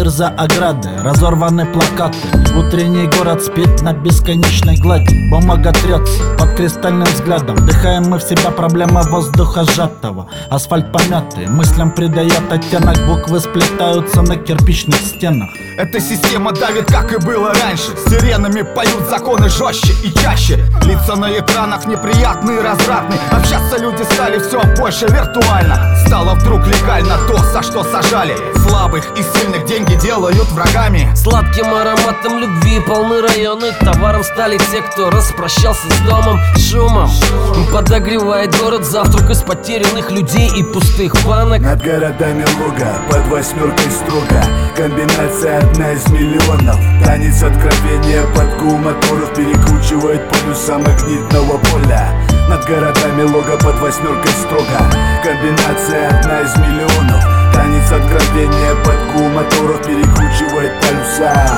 мир за оградой, разорваны плакаты. Утренний город спит на бесконечной глади. Бумага трется под кристальным взглядом. Вдыхаем мы в себя проблемы воздуха сжатого. Асфальт помятый, мыслям придает оттенок. Буквы сплетаются на кирпичных стенах. Эта система давит, как и было раньше. Сиренами поют законы жестче и чаще. Лица на экранах неприятные, развратные. Общаться люди стали все больше виртуально. Стало вдруг легально то, за что сажали слабых и сильных деньги делают врагами. Сладким ароматом любви полны районы. Товаром стали те, кто распрощался с домом. Шумом подогревает город завтрак из потерянных людей и пустых банок. Над городами луга, под восьмеркой строго. Комбинация одна из миллионов. Танец откровения под гул моторов перекручивает полюса магнитного поля. Над городами луга, под восьмеркой строго. Комбинация одна из миллионов. Танец откровения под гул моторов перекручивает полюса.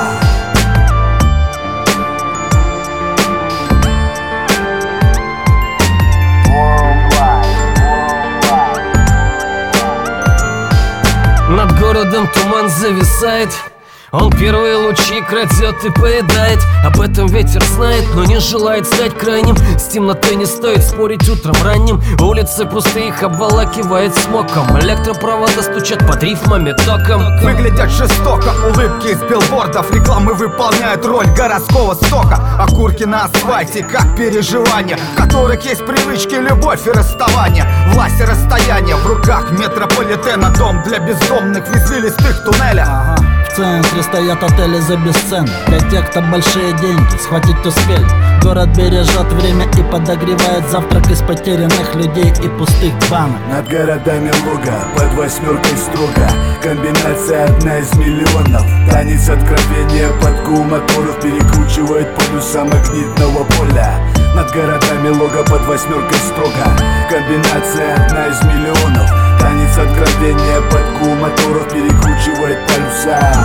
Над городом туман зависает. Он первые лучи крадет и поедает. Об этом ветер знает, но не желает стать крайним. С темнотой не стоит спорить утром ранним. Улицы пустые, их обволакивает смоком. Электропровода стучат под рифмами током. Выглядят жестоко, улыбки из билбордов. Рекламы выполняют роль городского стока. Окурки на асфальте, как переживания, в которых есть привычки, любовь и расставание. Власть и расстояние в руках метрополитена. Дом для бездомных в извилистых туннелях. В центре стоят отели за бесценок. Для тех, кто большие деньги схватить успели. Город бережет время и подогревает завтрак из потерянных людей и пустых банок. Над городами луга, под восьмеркой строго. Комбинация одна из миллионов. Танец откровения под гул моторов перекручивает полюса магнитного поля. Над городами луга, под восьмеркой строго. Комбинация одна из миллионов. Танец откровения под гул моторов перекручивает полюса.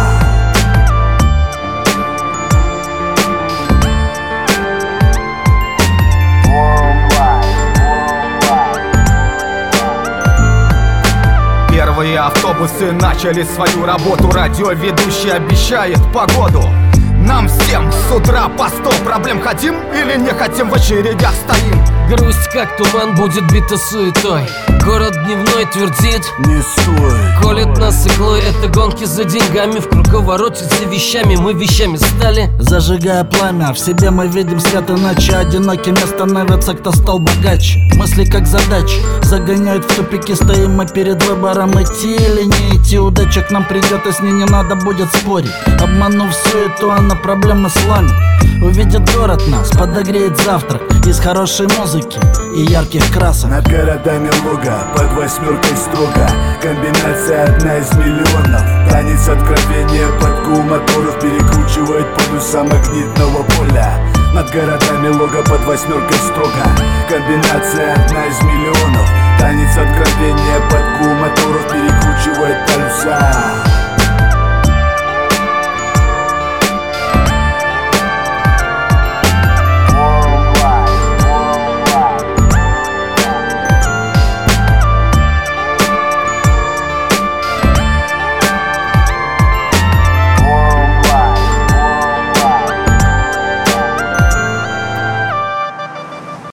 Первые автобусы начали свою работу. Радиоведущий обещает погоду. Нам всем с утра по 100 проблем. Хотим или не хотим, в очередях стоим. Грусть, как туман, будет бита суетой. Город дневной твердит: не стой. Колет нас иглой, это гонки за деньгами. В круговороте за вещами, мы вещами стали. Зажигая пламя, в себе мы видим свет и ночи. Одинокими становятся, кто стал богаче. Мысли как задачи загоняют в тупики. Стоим мы перед выбором, идти или не идти. Удача к нам придет, и с ней не надо будет спорить. Обманув суету, она проблемы сломит. Увидит город нас, подогреет завтрак из хорошей музыки и ярких красок. Над городами луга, под восьмеркой строго. Комбинация одна из миллионов. Танец откровения под гул моторов перекручивает полюса магнитного поля. Над городами луга, под восьмеркой строго. Комбинация одна из миллионов. Танец откровения под гул моторов перекручивает полюса.